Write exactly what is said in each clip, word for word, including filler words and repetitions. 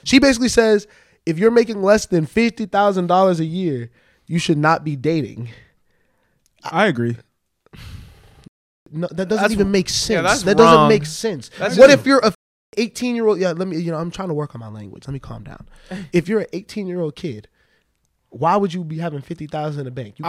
She basically says if you're making less than fifty thousand dollars a year, you should not be dating. I agree. No, that doesn't That's, even make sense. Yeah, that's that wrong. doesn't make sense. That's what just, if you're a eighteen year old? Yeah, let me. You know, I'm trying to work on my language. Let me calm down. If you're an eighteen year old kid, why would you be having fifty thousand in the bank? You,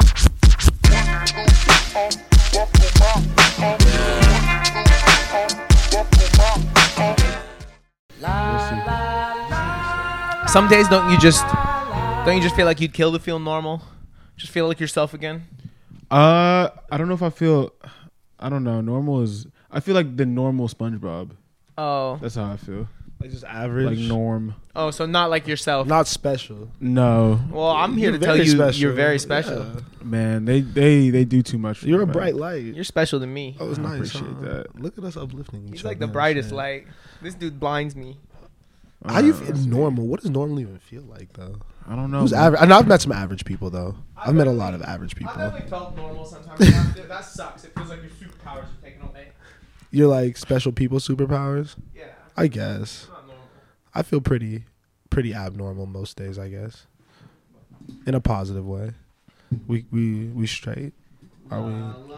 Some days don't you just don't you just feel like you'd kill to feel normal? Just feel like yourself again? Uh, I don't know if I feel. I don't know. Normal is. I feel like the normal SpongeBob. Oh. That's how I feel. like just average, Like norm. Oh, so not like yourself. not special. No, Well, I'm here You're to tell very you special. you're very special. Yeah. man, they they they do too much. for You're me, a man. bright light. You're special to me. Oh, it's I nice. appreciate huh? that. Look at us uplifting each He's other. like the and brightest shit. light. This dude blinds me. How you Uh, feel normal? What does normal even feel like though? I don't know. Who's man. average? I know I've met some average people though. I've met a lot of average people. felt normal sometimes. That sucks. It feels like your superpowers are taken away. You're like special people superpowers. Yeah, I guess. not normal. I feel pretty, pretty abnormal most days. I guess, in a positive way. We we we straight. Are we?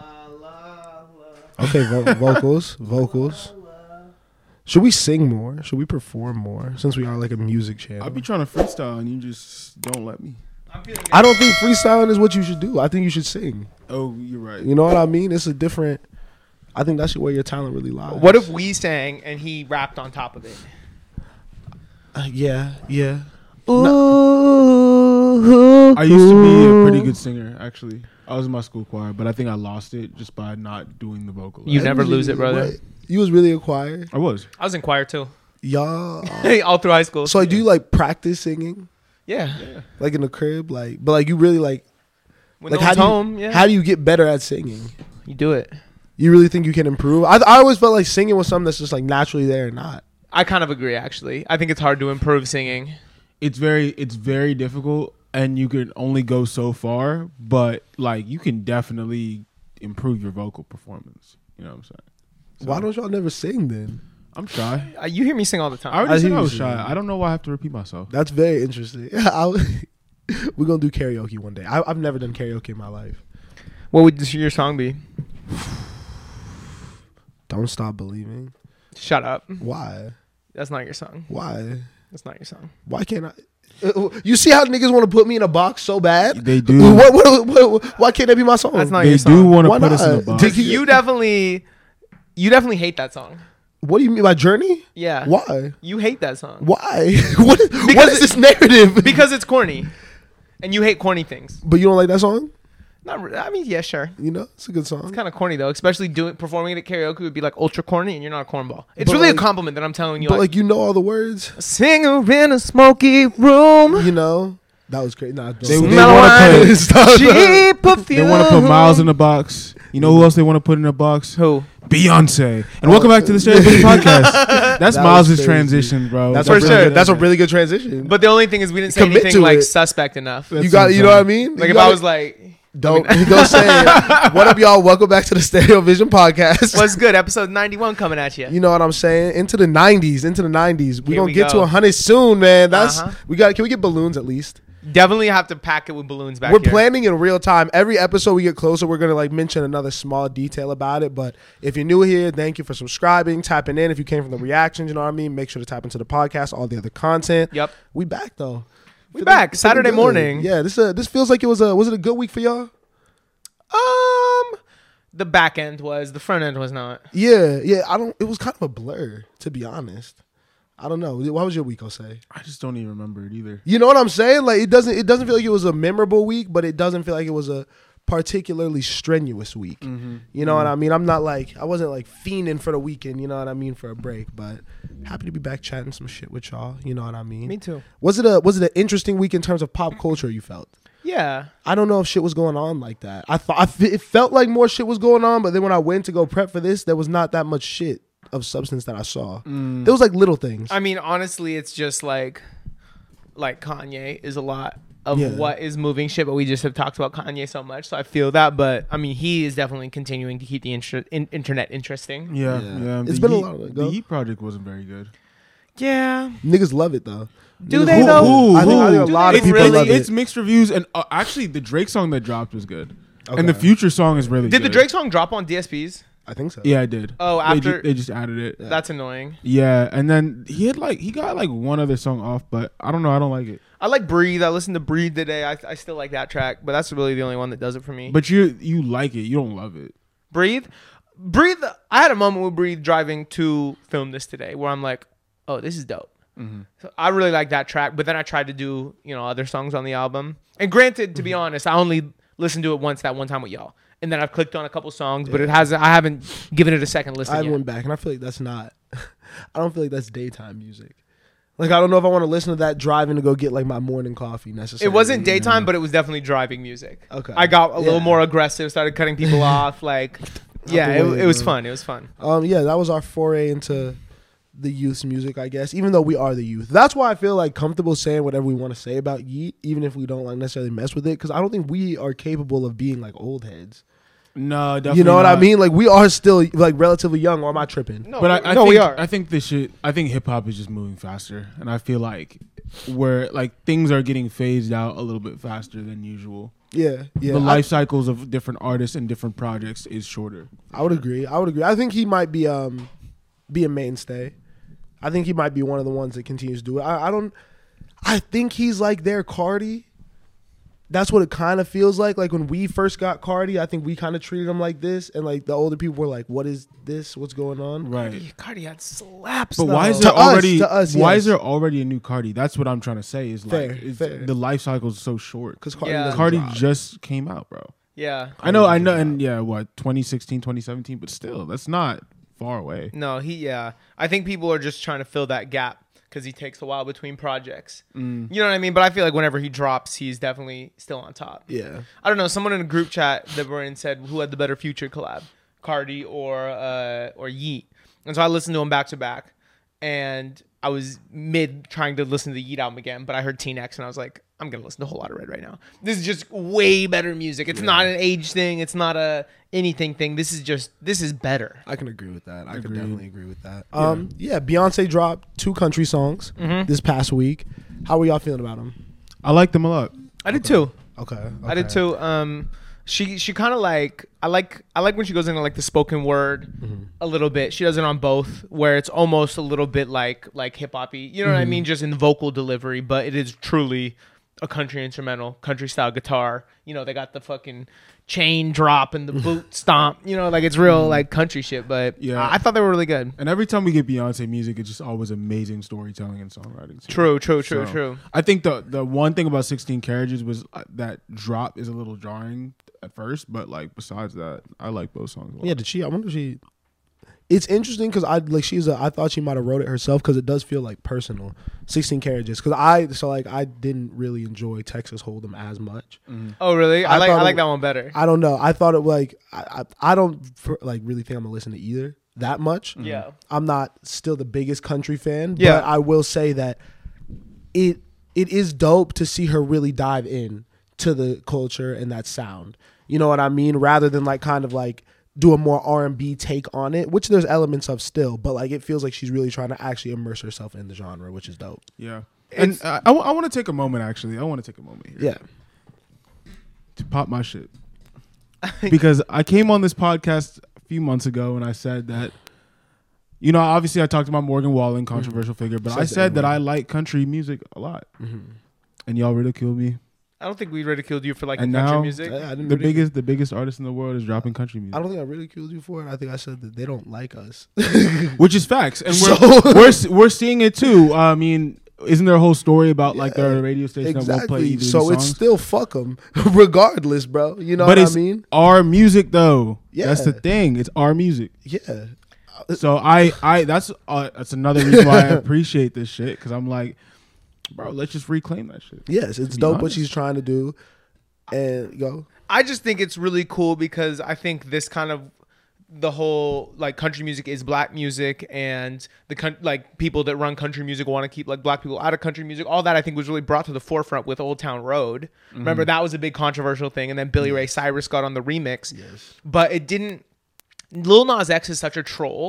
Okay, vo- vocals, vocals. Should we sing more? Should we perform more? Since we are like a music channel. I'll be trying to freestyle and you just don't let me. I'm feeling good. I don't think freestyling is what you should do. I think you should sing. Oh, you're right. You know what I mean? It's a different. I think that's where your talent really lies. What if we sang and he rapped on top of it? Uh, yeah, yeah. I used to be a pretty good singer, actually. I was in my school choir, but I think I lost it just by not doing the vocal. You never lose it, brother. What? You was really a choir, I was. I was in choir too. y'all. All through high school. So like, do you like practice singing, yeah. like in the crib, like? But like you really like. When like no how one's do you, home, yeah. how do you get better at singing? you do it? You really think you can improve? I I always felt like singing was something that's just like naturally there or not. I kind of agree, actually. I think it's hard to improve singing. It's very, it's very difficult, and you can only go so far. But like, you can definitely improve your vocal performance. You know what I'm saying? So, Why don't y'all never sing then? I'm shy. Uh, you hear me sing all the I time. already I said hear I you was sing. shy. I don't know why I have to repeat myself. That's very interesting. I, we're gonna do karaoke one day. I, I've never done karaoke in my life. What would your song be? Don't stop believing. Shut up. Why? That's not your song. Why? That's not your song. Why can't I? Uh, You see how niggas want to put me in a box so bad? They do. What, what, what, what, why can't that be my song? That's not They your do song. want to Why put us in a not? box. Did You definitely, you definitely hate that song. What do you mean by journey? Yeah. Why? You hate that song Why? what is, what Because is this narrative? because it's corny, and you hate corny things. But you don't like that song? Not. Re- I mean, yeah, sure. You know, it's a good song. It's kind of corny though, especially doing performing it at karaoke would be like ultra corny, and you're not a cornball. It's But really like- a compliment that I'm telling you. But like, like you know all the words. a singer in a smoky room. You know that was crazy. Nah, don't They, say they Smell want wine. to put. Stop. Cheap perfume. They want to put Miles in a box. You know who else they want to put in a box? Who? Beyonce. And welcome back to the Stereo Vision Podcast. That's That Miles' was crazy. transition, bro. That's For a really sure. good, That's a really good transition. But the only thing is, we didn't say Commit anything to like it. suspect enough. That's you got, what you I'm know what I saying. mean? Like You if I gotta- was like, don't don't say it. What up, y'all? Welcome back to the Stereo Vision Podcast. "What's good?" Episode ninety-one coming at you. You know what I'm saying? Into the nineties, into the nineties. We Here gonna we get to go. one hundred soon, man. That's Uh-huh. we got. Can we get balloons at least? Definitely have to pack it with balloons back We're here. planning in real time. Every episode we get closer, we're gonna like mention another small detail about it. But if you're new here, thank you for subscribing, tapping in. If you came from the reactions, you know what I mean. Make sure to tap into the podcast, all the other content. Yep. We back though. We Feeling- back. feeling Saturday good. morning. Yeah, this uh, this feels like it was a was it a good week for y'all? Um, the back end was. The front end was not. Yeah, yeah. I don't. It was kind of a blur, to be honest. I don't know. What was your week, Jose? I just don't even remember it either. You know what I'm saying? Like it doesn't. It doesn't feel like it was a memorable week, but it doesn't feel like it was a particularly strenuous week. Mm-hmm. You know what I mean? I'm not like I wasn't like fiending for the weekend. You know what I mean? For a break, but happy to be back chatting some shit with y'all. You know what I mean? Me too. Was it a was it an interesting week in terms of pop culture? You felt? Yeah. I don't know if shit was going on like that. I thought I f- it felt like more shit was going on, but then when I went to go prep for this, there was not that much shit of substance that I saw. Mm. There was like little things. I mean, honestly, it's just like, like Kanye is a lot of Yeah. what is moving shit, but we just have talked about Kanye so much, so I feel that. But I mean, he is definitely continuing to keep the inter- in- internet interesting. Yeah, Yeah. yeah. It's The been a Yeet- lot of it, The go. Yeet project wasn't very good. Yeah. Niggas love it though. Do Niggas they, love though? it. Who? I think, I think a Do lot they of people really? love it. It's mixed reviews, and uh, actually, the Drake song that dropped was good, and Okay. the Future song is really Did good. the Drake song drop on D S Ps? I think so. Yeah, I did. Oh, They after ju- they just added it. Yeah. that's annoying. Yeah, and then he had like he got like one other song off, but I don't know. I don't like it. I like Breathe. I listened to Breathe today. I, I still like that track, but that's really the only one that does it for me. But you you like it. You don't love it. Breathe, Breathe. I had a moment with Breathe driving to film this today where I'm like, oh, this is dope. Mm-hmm. So I really like that track, but then I tried to do you know other songs on the album. And granted, to be honest, I only listened to it once that one time with y'all, and then I've clicked on a couple songs, but it hasn't. I haven't given it a second listen I yet. went back and I feel like that's not. I don't feel like that's daytime music. Like I don't know if I want to listen to that driving to go get like my morning coffee necessarily. It wasn't daytime, but it was definitely driving music. Okay. I got a little Yeah. more aggressive, started cutting people off. Like, yeah, the it, way, it was bro. fun. It was fun. Um, yeah, that was our foray into the youth's music, I guess. Even though we are the youth, that's why I feel like comfortable saying whatever we want to say about Yeet, even if we don't like necessarily mess with it, because I don't think we are capable of being like old heads. No, definitely. You know what I not. mean? Like we are still like relatively young. Or am I tripping? No, But I, I no, think, we are. I think this shit. I think hip hop is just moving faster, and I feel like where like things are getting phased out a little bit faster than usual. Yeah, yeah. the I- life cycles of different artists and different projects is shorter. I would agree. I would agree. I think he might be um be a mainstay. I think he might be one of the ones that continues to do it. I, I don't. I think he's like their Cardi. That's what it kind of feels like. Like when we first got Cardi, I think we kind of treated him like this, and like the older people were like, "What is this? What's going on?" Right. Cardi had slaps. But though. why is To there us, already to us, why yes. is there already a new Cardi? That's what I'm trying to say. Is like Fair, is fair. the life cycle is so short. Because Cardi, Yeah. doesn't Cardi drop. just came out, bro. Yeah. I know, I doesn't know, drop. and yeah, what twenty sixteen, twenty seventeen, but still, that's not far away. No, he. Yeah. I think people are just trying to fill that gap because he takes a while between projects. Mm. You know what I mean? But I feel like whenever he drops, he's definitely still on top. Yeah. I don't know. Someone in a group chat that we're in said who had the better future collab, Cardi or uh, or Yeet. And so I listened to them back to back, and I was mid trying to listen to the Yeet album again, but I heard Teen X and I was like, I'm gonna listen to a whole lot of Red right now. This is just way better music. It's not an age thing. It's not a anything thing. This is just this is better. I can agree with that. I can Agreed. definitely agree with that. Um, yeah, Beyonce dropped two country songs this past week. How were y'all feeling about them? I like them a lot. I did too. Okay, I did too. Um, she she kind of like I like I like when she goes into like the spoken word a little bit. She does it on both, where it's almost a little bit like like hip hoppy. You know what I mean? Just in vocal delivery, but it is truly a country instrumental, country style guitar. You know, they got the fucking chain drop and the boot stomp. You know, like it's real like country shit. But Yeah. yeah, I, I thought they were really good. And every time we get Beyonce music, it's just always amazing storytelling and songwriting. too. True, true, true, So, true. I think the the one thing about sixteen Carriages was uh, that drop is a little jarring at first, but like besides that, I like both songs a lot. Yeah, did she? I wonder if she. It's interesting because I like she's a. I thought she might have wrote it herself because it does feel like personal. Sixteen Carriages because I so like I didn't really enjoy Texas Hold'em as much. Oh, really? I, I like thought I it- like that one better. I don't know. I thought it like I I, I don't for, like really think I'm gonna listen to either that much. Yeah. I'm not still the biggest country fan. Yeah. But I will say that it it is dope to see her really dive in to the culture and that sound. You know what I mean? Rather than like kind of like do a more R and B take on it, which there's elements of still, but like it feels like she's really trying to actually immerse herself in the genre, which is dope. Yeah. And uh, I, I want to take a moment, actually. I want to take a moment here Yeah. to pop my shit. Because I came on this podcast a few months ago and I said that, you know, obviously I talked about Morgan Wallen, controversial figure, but Said I the said that N-word. I like country music a lot. Mm-hmm. And y'all ridiculed me. I don't think we ridiculed you for liking And country now- music. I, I didn't The really- biggest the biggest artist in the world is dropping country music. I don't think I ridiculed you for it. I think I said that they don't like us. Which is facts. And we're, So- we're, s- we're seeing it too. I mean, isn't there a whole story about like their radio station that won't play Exactly. either of these So it's songs? still fuck them, regardless, bro. You know But what I it's mean? our music though. That's the Yeah. thing. It's our music. Yeah. So I, I that's uh, that's another reason why I appreciate this shit because I'm like, bro, let's just reclaim that shit. Yes, it's be dope what honest. she's trying to do. And go. I just think it's really cool because I think this kind of the whole like country music is black music, and the coun- like people that run country music want to keep like black people out of country music. All that I think was really brought to the forefront with Old Town Road. Remember that was a big controversial thing, and then Billy Ray Cyrus got on the remix. Yes. But it didn't. Lil Nas X is such a troll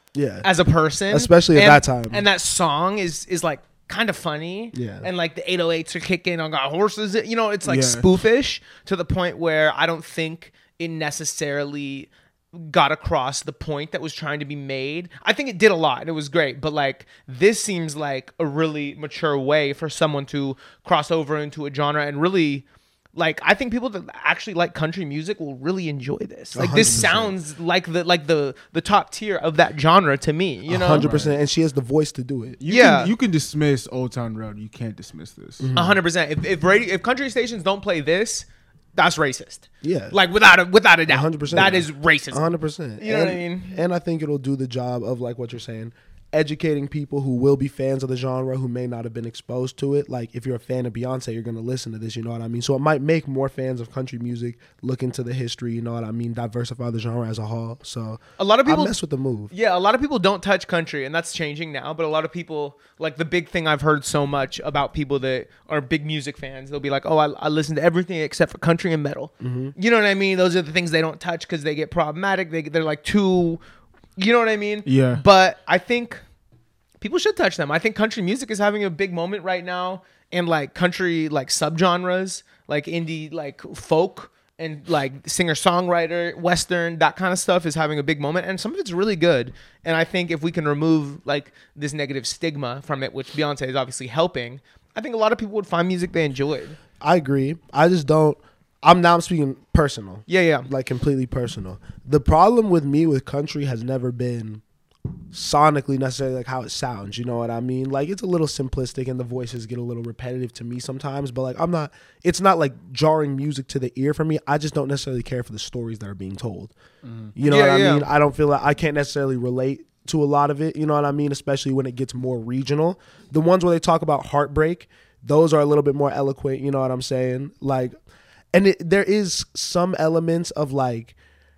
Yeah. as a person, Especially at and, that time. And that song is is like kind of funny. Yeah. And like the eight oh eights are kicking on got horses. You know, it's like Yeah. spoofish to the point where I don't think it necessarily got across the point that was trying to be made. I think it did a lot and it was great, but like this seems like a really mature way for someone to cross over into a genre and really like I think people that actually like country music will really enjoy this. Like this one hundred percent. sounds like the like the the top tier of that genre to me, you know? one hundred percent. And she has the voice to do it. You Yeah. can, you can dismiss Old Town Road. You can't dismiss this. A hundred percent. If if radio, if country stations don't play this, that's racist. Yeah. Like without a without a doubt. one hundred percent. That is racist. one hundred percent. You know and, what I mean? And I think it'll do the job of like what you're saying, educating people who will be fans of the genre who may not have been exposed to it. Like if you're a fan of Beyonce, you're going to listen to this, you know what I mean? So it might make more fans of country music look into the history, you know what I mean? Diversify the genre as a whole. So A lot of people I mess with the move. Yeah, a lot of people don't touch country, and that's changing now. But a lot of people, like the big thing I've heard so much about people that are big music fans, they'll be like, "Oh, I, I listen to everything except for country and metal." Mm-hmm. You know what I mean? Those are the things they don't touch because they get problematic. They they're like too, you know what I mean? Yeah. But I think people should touch them. I think country music is having a big moment right now, and like country like subgenres, like indie, like folk. And like singer songwriter, Western, that kind of stuff is having a big moment, and some of it's really good. And I think if we can remove like this negative stigma from it, which Beyonce is obviously helping, I think a lot of people would find music they enjoyed. I agree. I just don't. I'm now I'm speaking personal. Yeah, yeah. Like completely personal. The problem with me with country has never been sonically necessarily like how it sounds, you know what I mean? Like it's a little simplistic and the voices get a little repetitive to me sometimes, but like I'm not it's not like jarring music to the ear for me. I just don't necessarily care for the stories that are being told. Mm. You know Yeah, what I yeah. mean? I don't feel like I can't necessarily relate to a lot of it, you know what I mean? Especially when it gets more regional. The ones where they talk about heartbreak, those are a little bit more eloquent, you know what I'm saying? Like and it, there is some elements of like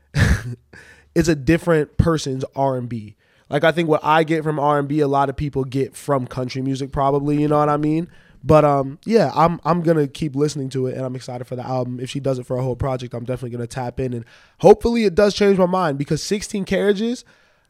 it's a different person's R and B. Like I think what I get from R and B, a lot of people get from country music, probably. You know what I mean? But um, yeah, I'm I'm gonna keep listening to it, and I'm excited for the album. If she does it for a whole project, I'm definitely gonna tap in, and hopefully it does change my mind because sixteen Carriages,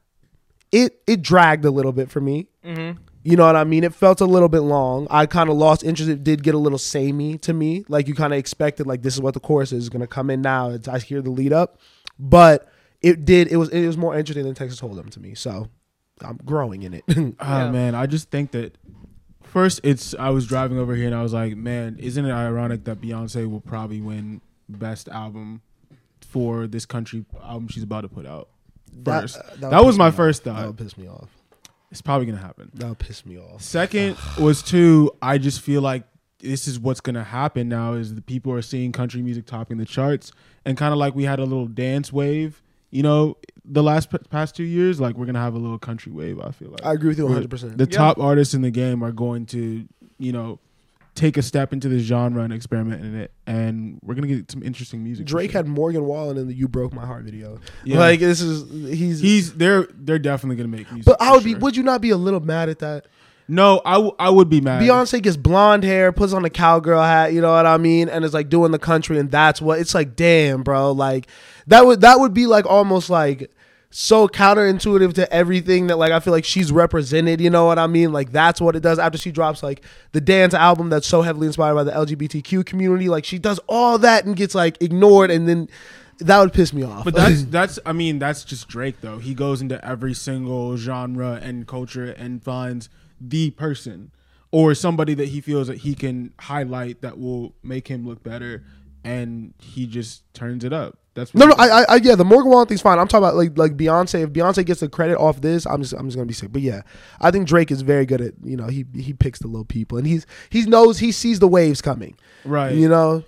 it it dragged a little bit for me. Mm-hmm. You know what I mean? It felt a little bit long. I kind of lost interest. It did get a little samey to me. Like you kind of expected, like this is what the chorus is gonna come in now. It's, I hear the lead up, but it did. It was it was more interesting than Texas Hold'em to me. So I'm growing in it. Oh Yeah. man, I just think that first it's I was driving over here and I was like, man, isn't it ironic that Beyonce will probably win best album for this country album she's about to put out? First. That, uh, That, that would was piss my me first off. That thought. would piss me off. It's probably gonna happen. That would piss me off. Second was two, I just feel like this is what's gonna happen now is the people are seeing country music topping the charts, and kind of like we had a little dance wave, you know, the last p- past two years, like we're gonna have a little country wave. I feel like I agree with you Where one hundred percent. the Yeah. top artists in the game are going to, you know, take a step into this genre and experiment in it, and we're gonna get some interesting music. for Drake sure. had Morgan Wallen in the "You Broke My Heart" video. Yeah. Like this is he's. he's they're they're definitely gonna make music. but I for would be. sure. Would you not be a little mad at that? No, I, w- I would be mad. Beyonce gets blonde hair, puts on a cowgirl hat, you know what I mean, and is like doing the country, and that's what it's like. Damn, bro, like that would that would be like almost like so counterintuitive to everything that like I feel like she's represented. You know what I mean? Like that's what it does after she drops like the dance album that's so heavily inspired by the L G B T Q community. Like she does all that and gets like ignored, and then that would piss me off. But that's that's I mean that's just Drake though. He goes into every single genre and culture and finds the person or somebody that he feels that he can highlight that will make him look better, and he just turns it up. That's what No, he no, does. I, I, yeah, the Morgan Wallen thing's fine. I'm talking about like, like Beyonce. If Beyonce gets the credit off this, I'm just, I'm just gonna be sick. But yeah, I think Drake is very good at, you know, he, he picks the little people, and he's, he knows, he sees the waves coming. right. You know,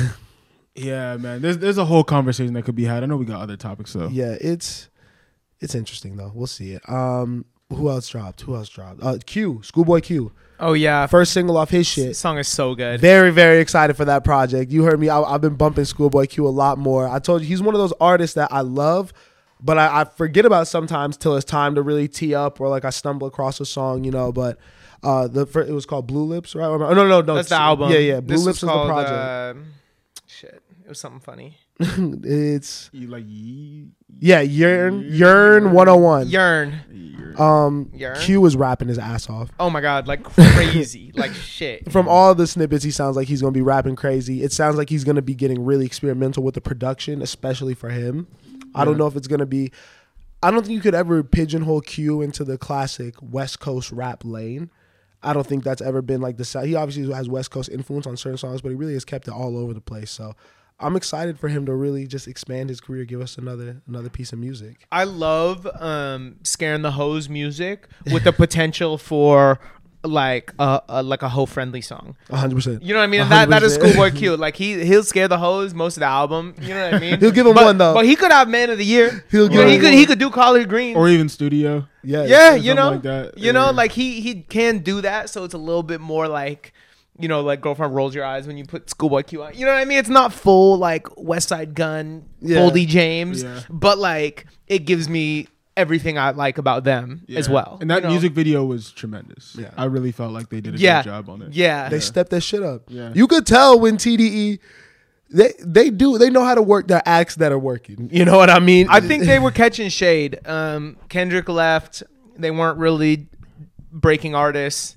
Yeah, man. There's there's a whole conversation that could be had. I know we got other topics though. yeah, it's, it's interesting though. We'll see it. Um, who else dropped? Who else dropped? Uh, Q, Schoolboy Q, Oh yeah, first single off his this shit. song is so good. Very, very excited for that project. You heard me. I, I've been bumping Schoolboy Q a lot more. I told you he's one of those artists that I love, but I, I forget about sometimes till it's time to really tee up, or like I stumble across a song, you know. But uh, the fir- it was called Blue Lips, right? Oh, no, no, no. That's the album. Yeah, yeah. Blue This Lips was is the called, project. Uh, shit, it was something funny. it's You like ye- yeah, Yearn Yearn one oh one. Yearn. yearn. Um, Yearn? Q is rapping his ass off. Oh my god, like crazy, like shit. From all the snippets, he sounds like he's gonna be rapping crazy. It sounds like he's gonna be getting really experimental with the production, especially for him. I don't Yeah. know if it's gonna be. I don't think you could ever pigeonhole Q into the classic West Coast rap lane. I don't think that's ever been like the South. He obviously has West Coast influence on certain songs, but he really has kept it all over the place. So I'm excited for him to really just expand his career, give us another another piece of music. I love um, scaring the hoes music with the potential for like a, a like a hoe friendly song. one hundred percent. You know what I mean? And that that is one hundred percent. Schoolboy Q. Like he he'll scare the hoes most of the album. You know what I mean? He'll give him but, one, though. But he could have Man of the Year. He'll You know, give he him could one. he could do Collard Green. or even studio. Yeah. yeah, something you know, like that. you know, Yeah. like he he can do that. So it's a little bit more like, you know, like Girlfriend Rolls Your Eyes when you put Schoolboy Q on. You know what I mean? It's not full like West Side Gun, Yeah. Boldy James, Yeah. but like it gives me everything I like about them as Yeah. well. And that you know? music video was tremendous. Yeah. I really felt like they did a Yeah. good job on it. Yeah. They stepped that shit up. Yeah. You could tell when T D E they they do they know how to work their acts that are working. You know what I mean? I think they were catching shade. Um, Kendrick left. They weren't really breaking artists.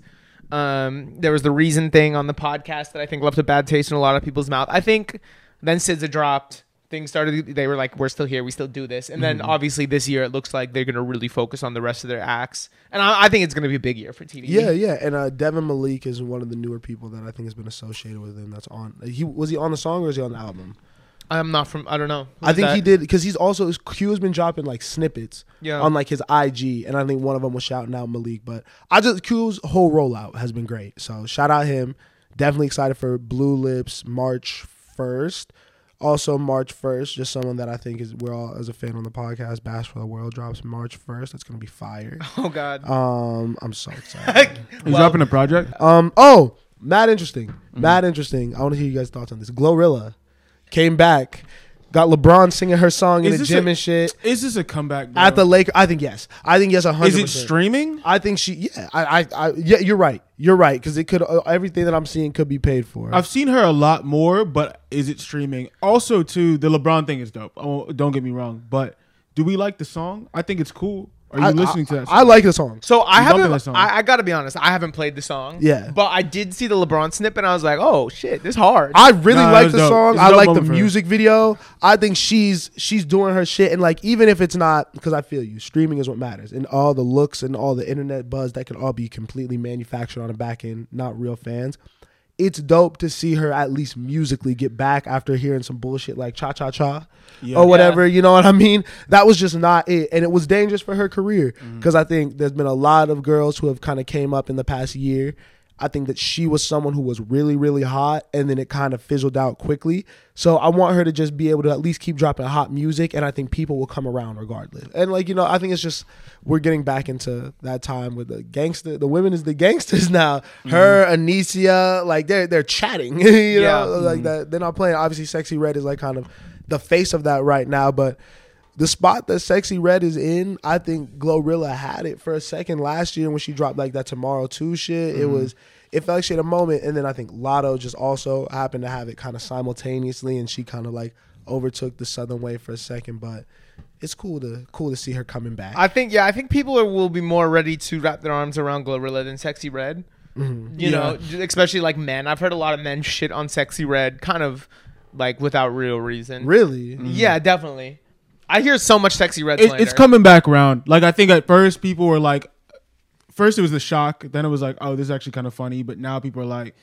Um, there was the Reason thing on the podcast that I think left a bad taste in a lot of people's mouth. I think then S Z A dropped. Things started. They were like, "We're still here. We still do this." And then obviously this year it looks like they're gonna really focus on the rest of their acts. And I, I think it's gonna be a big year for T D E. yeah, yeah. And uh, Devin Malik is one of the newer people that I think has been associated with him. That's on. He was he on the song or is he on the album? I'm not from. I don't know. I Who's think that? he did because he's also Q has been dropping like snippets Yeah. on like his I G, and I think one of them was shouting out Malik. But I just Q's whole rollout has been great. So shout out him. Definitely excited for Blue Lips March first. Also March first, just someone that I think is we're all as a fan on the podcast. Bash for the World drops March first. That's gonna be fire. Oh God. Um, I'm so excited. He's Well, dropping a project. Um. Oh, mad interesting. Mm-hmm. Mad interesting. I want to hear you guys' thoughts on this. Glorilla came back, got LeBron singing her song in Is the this gym a- and shit Is this a comeback? Bro? at the Laker. I think yes. I think yes. A hundred. Is it percent. streaming? I think she. Yeah. I. I. I yeah. You're right. You're right. Because it could. Uh, everything that I'm seeing could be paid for. I've seen her a lot more, but is it streaming? Also, too, the LeBron thing is dope. Oh, don't get me wrong, but do we like the song? I think it's cool. Are you I, listening I, to that? I song? like the song. So I You bumping that haven't. song. I, I gotta be honest. I haven't played the song. Yeah. But I did see the LeBron snip, and I was like, "Oh shit, this hard." I really Nah, like it's the dope. song. It's a I dope like the moment for her. music video. I think she's she's doing her shit, and like even if it's not, because I feel you, streaming is what matters, and all the looks and all the internet buzz that could all be completely manufactured on the back end, not real fans. It's dope to see her at least musically get back after hearing some bullshit like cha cha cha Yeah. or whatever. You know what I mean? That was just not it, and it was dangerous for her career because I think there's been a lot of girls who have kind of came up in the past year. I think that she was someone who was really, really hot, and then it kind of fizzled out quickly. So I want her to just be able to at least keep dropping hot music, and I think people will come around regardless. And like you know, I think it's just we're getting back into that time with the gangster. The women is the gangsters now. Her, Anicia, like they're they're chatting. you Yeah. know, like that. They're not playing. Obviously, Sexy Red is like kind of the face of that right now, but. The spot that Sexy Red is in, I think Glorilla had it for a second last year when she dropped like that Tomorrow two shit. It was, it felt like she had a moment, and then I think Lotto just also happened to have it kind of simultaneously, and she kind of like overtook the Southern Wave for a second. But it's cool to cool to see her coming back. I think yeah, I think people are, will be more ready to wrap their arms around Glorilla than Sexy Red. Mhm. You Yeah. know, j- especially like men. I've heard a lot of men shit on Sexy Red, kind of like without real reason. Really, Yeah, definitely. I hear so much Sexy Red It, slander. it's coming back around. Like I think at first people were like, first it was the shock, then it was like, oh, this is actually kind of funny. But now people are like,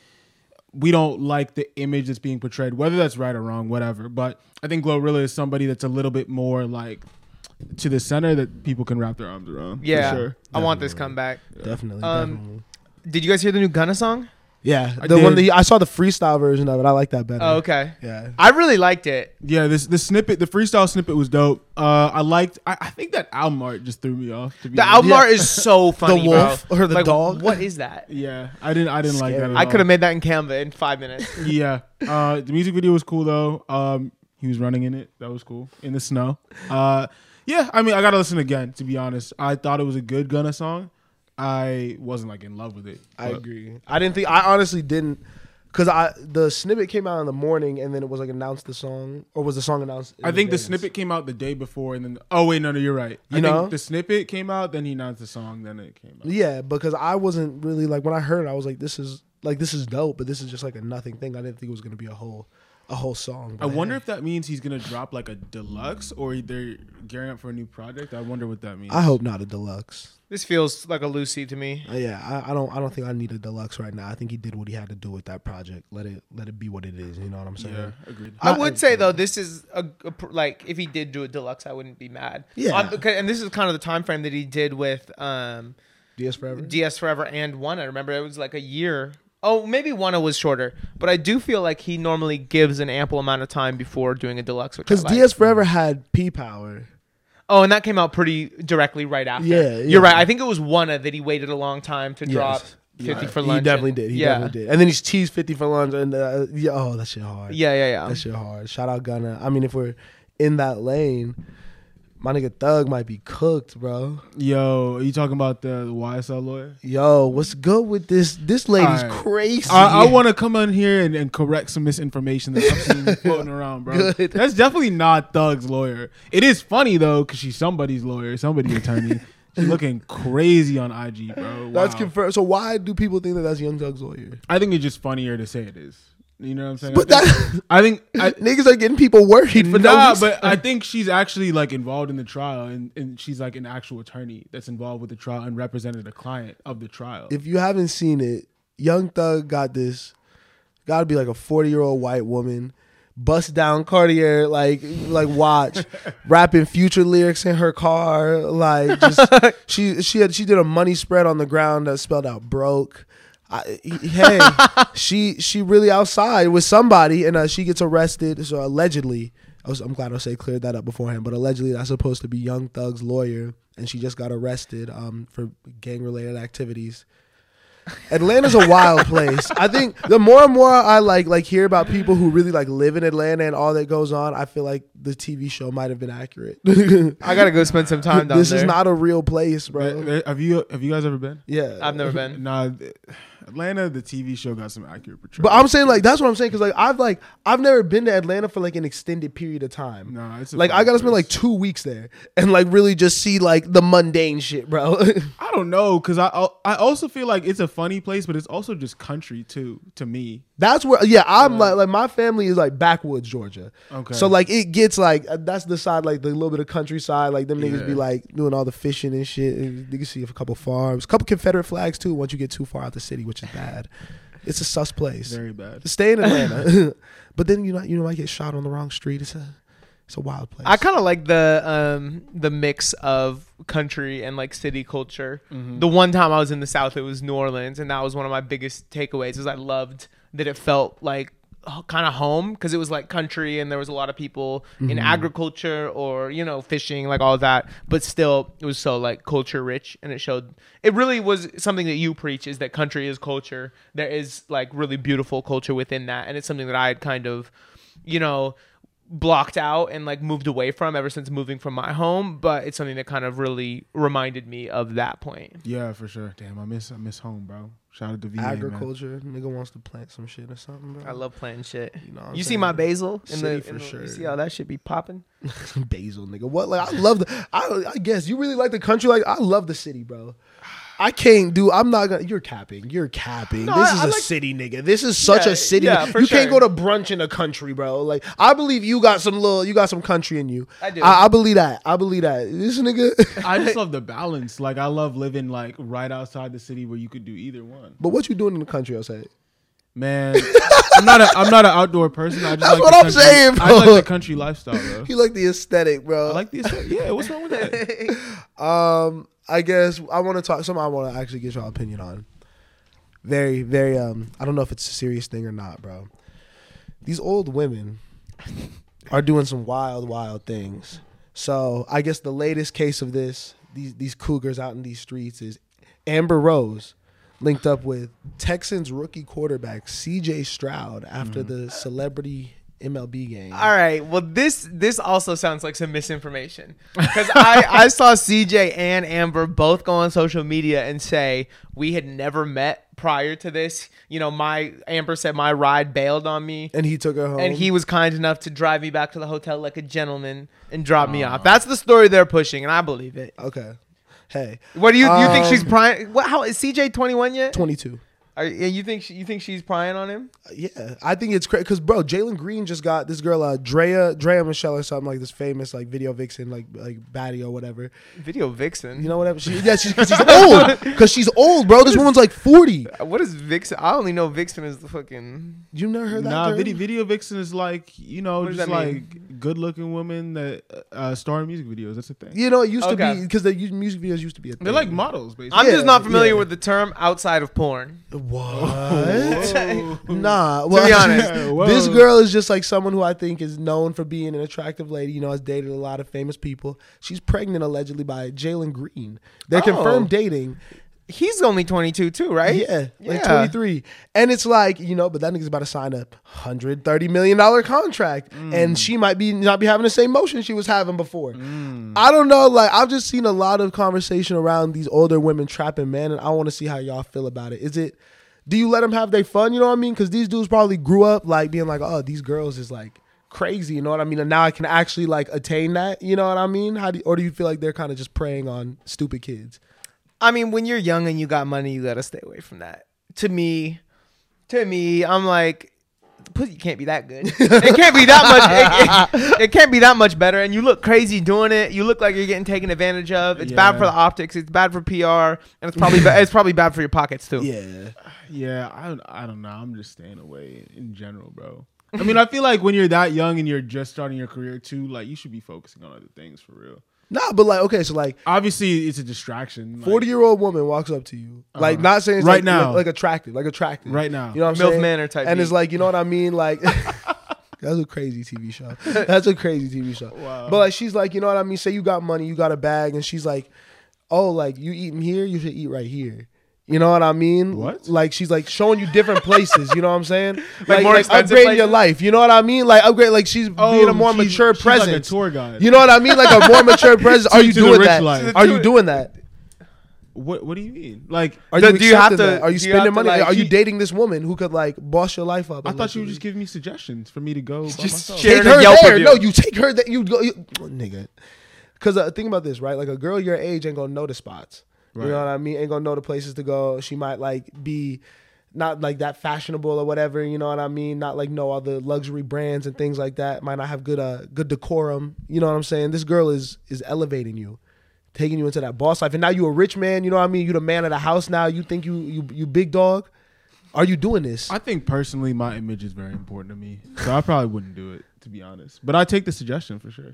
we don't like the image that's being portrayed, whether that's right or wrong, whatever. But I think Glorilla is somebody that's a little bit more like to the center that people can wrap their arms around. yeah, for sure. I want this comeback. definitely, Um, definitely. Did you guys hear the new Gunna song? Yeah, I the one did. that I saw the freestyle version of it. I like that better. Oh, okay. Yeah, I really liked it. Yeah, this the snippet, the freestyle snippet was dope. Uh, I liked. I, I think that album art just threw me off. To be The honest. album Yeah. art is so funny. wolf bro. or the Like, dog? What is that? Yeah, I didn't. I didn't like that. Scary. At I all. could have made that in Canva in five minutes. Yeah. Uh, the music video was cool though. Um, he was running in it. That was cool in the snow. Uh, yeah. I mean, I gotta listen again. To be honest, I thought it was a good Gunna song. I wasn't like in love with it. I but- agree. I didn't think. I honestly didn't. Because I the snippet came out in the morning and then it was like announced the song, or was the song announced? in I think the advance? snippet came out the day before, and then oh wait, no, no, you're right. I You think know? the snippet came out, then he announced the song, then it came out. Yeah, because I wasn't really like when I heard it, I was like, this is like this is dope, but this is just like a nothing thing. I didn't think it was gonna be a whole a whole song. I But wonder hey. if that means he's gonna drop like a deluxe, or they're gearing up for a new project. I wonder what that means. I hope not a deluxe. This feels like a Lucy to me. Uh, yeah, I, I don't. I don't think I need a deluxe right now. I think he did what he had to do with that project. Let it. Let it be what it is. You know what I'm saying? Yeah, agreed. I I- would say though, this is a, a pr- like if he did do a deluxe, I wouldn't be mad. Yeah. Um, okay, and this is kind of the time frame that he did with um, D S Forever. D S Forever and One. I remember it was like a year. Oh, maybe One was shorter, but I do feel like he normally gives an ample amount of time before doing a deluxe. Because Because D S Forever had P Power. Oh, and that came out pretty directly right after. Yeah, You're yeah. right. I think it was one that he waited a long time to Yes. drop fifty Yeah. for He lunch. definitely and- did. He yeah. definitely did. And then he's teased fifty for lunch, and uh, yeah, oh, that shit hard. Yeah, yeah, yeah. That shit hard. Shout out Gunna. I mean, if we're in that lane, my nigga Thug might be cooked, bro. Yo, are you talking about the, the Y S L lawyer? Yo, what's good with this? This lady's Alright. crazy. I, I want to come on here and, and correct some misinformation that I've seen floating around, bro. Good. That's definitely not Thug's lawyer. It is funny though, cause she's somebody's lawyer, somebody's attorney. She's looking crazy on I G, bro. That's Wow. confirmed. So why do people think that that's Young Thug's lawyer? I think it's just funnier to say it is. You know what I'm saying? But I think, that I think I, niggas are getting people worried for no nah, reason. but I think she's actually like involved in the trial, and, and she's like an actual attorney that's involved with the trial and represented a client of the trial. If you haven't seen it, Young Thug got this. Got to be like a forty year old white woman, bust down Cartier like like watch, rapping Future lyrics in her car. Like just she she had she did a money spread on the ground that spelled out broke. I, hey, she she really outside with somebody, and uh, she gets arrested. So allegedly, I was, I'm glad I say cleared that up beforehand. But allegedly, that's supposed to be Young Thug's lawyer, and she just got arrested um, for gang related activities. Atlanta's a wild place. I think the more and more I like like hear about people who really like live in Atlanta and all that goes on, I feel like the T V show might have been accurate. I gotta go spend some time down this there. is not a real place, bro. There- there- have you have you guys ever been? Yeah, I've never been. Nah, th- Atlanta, the T V show got some accurate portrayals. But I'm saying like that's what I'm saying because like I've like I've never been to Atlanta for like an extended period of time. Nah, it's a Like fun I gotta spend place. like two weeks there and like really just see like the mundane shit, bro. I don't know, cause I I also feel like it's a funny place, but it's also just country too to me. That's where, yeah, I'm like, like my family is like backwoods Georgia. Okay. So like it gets like uh, that's the side like the little bit of countryside. Like them niggas Yeah. be like doing all the fishing and shit. And you can see a couple farms, a couple Confederate flags too. Once you get too far out the city, which is bad. It's a sus place. Very bad. Stay in Atlanta, but then you know you might get shot on the wrong street. It's a it's a wild place. I kind of like the um the mix of country and like city culture. Mm-hmm. The one time I was in the South, it was New Orleans, and that was one of my biggest takeaways. Is I loved that it felt like kind of home because it was like country and there was a lot of people in agriculture or you know fishing, like all of that, but still it was so like culture rich, and it showed it really was something that you preach, is that country is culture. There is like really beautiful culture within that, and it's something that I had kind of you know blocked out and like moved away from ever since moving from my home, but it's something that kind of really reminded me of that point. Yeah, for sure. Damn, I miss I miss home, bro. Shout out to V A, man. agriculture. Nigga wants to plant some shit or something, bro. I love planting shit. You know what I'm You see saying? my basil in City the, for in the sure. you see how that shit be popping? basil, nigga. What? Like I love the. I, I guess you really like the country. Like I love the city, bro. I can't do. I'm not gonna. You're capping. You're capping. No, this I- is I a like- city, nigga. This is such Yeah, a city. yeah, for you can't sure. go to brunch in a country, bro. Like I believe you got some little. You got some country in you. I do. I, I believe that. I believe that. This nigga. I just love the balance. Like I love living like right outside the city where you could do either one. But what you doing in the country? I'll say. Man, I'm not a I'm not an outdoor person. I just That's like what the I'm country, saying, I bro. like the country lifestyle, bro. You like the aesthetic, bro. I like the aesthetic. Yeah, what's wrong with that? Um, I guess I want to talk. Something I want to actually get your opinion on. Very, very. Um, I don't know if it's a serious thing or not, bro. These old women are doing some wild, wild things. So I guess the latest case of this, these these cougars out in these streets, is Amber Rose linked up with Texans rookie quarterback C J Stroud after the celebrity M L B game. All right. Well, this this also sounds like some misinformation because I, I saw C J and Amber both go on social media and say we had never met prior to this, you know, my Amber said my ride bailed on me, And he took her home. and he was kind enough to drive me back to the hotel like a gentleman and drop me off. That's the story they're pushing, and I believe it. Okay. Hey. What do you you think Um, she's prying? What? How is C J twenty-one yet? twenty-two. Are, yeah, you think she, you think she's prying on him? Yeah, I think it's crazy because bro, Jalen Green just got this girl, uh, Drea, Drea Michelle or something like this famous like video vixen, like like baddie or whatever. Video vixen. You know whatever. She, yeah, she's because she's old. Because she's old, bro. This woman's like forty. What is vixen? I only know vixen is the fucking. You never heard that? Nah, term? video, video vixen is like, you know, What does just that like mean? good looking women that uh, star in music videos. That's the thing. You know, it used to Okay. be because the u- music videos used to be a thing. They're like models, basically. I'm Yeah, just not familiar yeah. with the term outside of porn. What? Whoa. Nah. Well, be honest. Whoa. this girl is just like someone who I think is known for being an attractive lady. You know, has dated a lot of famous people. She's pregnant allegedly by Jalen Green. They're Oh. confirmed dating. He's only twenty-two too, right? Yeah, like Yeah. twenty-three. And it's like, you know, but that nigga's about to sign a one hundred thirty million dollars contract. And she might be not be having the same motion she was having before. I don't know. Like, I've just seen a lot of conversation around these older women trapping men, and I want to see how y'all feel about it. Is it, do you let them have their fun? You know what I mean? Because these dudes probably grew up like being like, oh, these girls is like crazy. You know what I mean? And now I can actually like attain that. You know what I mean? How do you, or do you feel like they're kind of just preying on stupid kids? I mean, when you're young and you got money, you gotta stay away from that. To me, to me, I'm like, the pussy can't be that good. It can't be that much. It, it, it can't be that much better. And you look crazy doing it. You look like you're getting taken advantage of. It's bad Yeah. for the optics. It's bad for P R, and it's probably ba- it's probably bad for your pockets too. Yeah. Yeah, I don't, I don't know. I'm just staying away in general, bro. I mean, I feel like when you're that young and you're just starting your career too, like you should be focusing on other things for real. Nah, but like, okay, so like, Obviously, it's a distraction. like, forty year old woman walks up to you, like Uh-huh. not saying it's Right like, now. like, like attractive, like attractive, right now. You know what I'm Milf saying? Manor type and beat. it's like, you know what I mean? Like, that's a crazy T V show. That's a crazy T V show. Wow. But like, she's like, you know what I mean? Say you got money, you got a bag, and she's like, oh, like you eating here, you should eat right here. You know what I mean? What? Like she's like showing you different places. You know what I'm saying? Like, more like expensive upgrading your places? life. You know what I mean? Like upgrade. Like she's being a more Oh, she's- mature she's like a presence. tour guide. You know what I mean? Like a more mature presence. Are you To the doing rich that? life. Are you doing that? What What do you mean? Like, Are Do- you do you have accepting to- that? Are you do you spending have to, money? like, Are you she- dating this woman who could like boss your life up? I thought you would allegedly? just give me suggestions for me to go by Just myself. share- take sharing a her Yelp there. review. No, you take her that you go, you, nigga. Because uh, think about this, right? Like a girl your age ain't gonna know the spots. You Right. know what I mean? Ain't gonna know the places to go. She might like be not like that fashionable or whatever. You know what I mean? Not like know all the luxury brands and things like that. Might not have good uh good decorum. You know what I'm saying? This girl is is elevating you, taking you into that boss life, and now you a rich man. You know what I mean? You the man of the house now. You think you you you big dog. Are you doing this? I think personally, my image is very important to me, so I probably wouldn't do it, to be honest. But I take the suggestion for sure.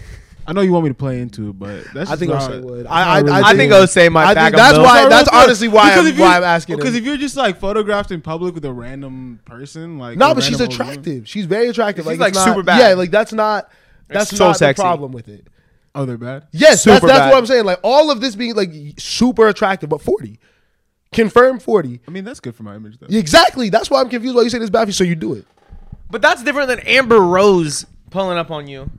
I know you want me to play into it, but that's I just think not- Osei would. that's I- not I- really I I doing think it. Osei might I back think him that's though. why- Sorry, that's real quick. honestly why Because I'm- if you- why I'm asking Because him. if you're just like photographed in public with a random person, like No, a but she's random old woman- attractive. She's very attractive. She's, like, like, it's not, super bad. Yeah, like that's not that's so not sexy. the problem with it. Oh, they're bad. Yes, that's, Super that's bad. what I'm saying. Like all of this being like super attractive, but forty, confirmed forty. I mean, that's good for my image though. Exactly. That's why I'm confused. Why you say this bad for you? So you do it. But that's different than Amber Rose pulling up on you.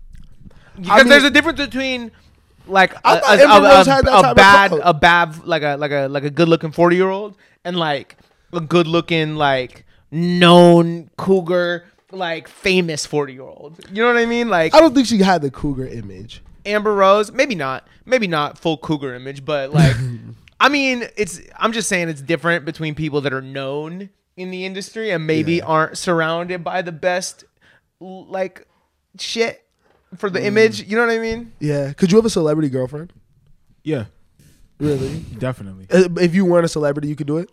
Because I mean- there's a difference between like a, I thought a- Amber a- Rose a- had that a type of bad clout. a bad like a like a like a good looking forty year old and like a good looking like known cougar like famous forty year old. You know what I mean? Like I don't think she had the cougar image. Amber Rose, maybe not, maybe not full cougar image, but like, I mean, it's. I'm just saying it's different between people that are known in the industry and maybe Yeah. aren't surrounded by the best, l- like, shit for Mm. the image. You know what I mean? Yeah. Could you have a celebrity girlfriend? Yeah, Really? definitely. Uh, If you weren't a celebrity, you could do it.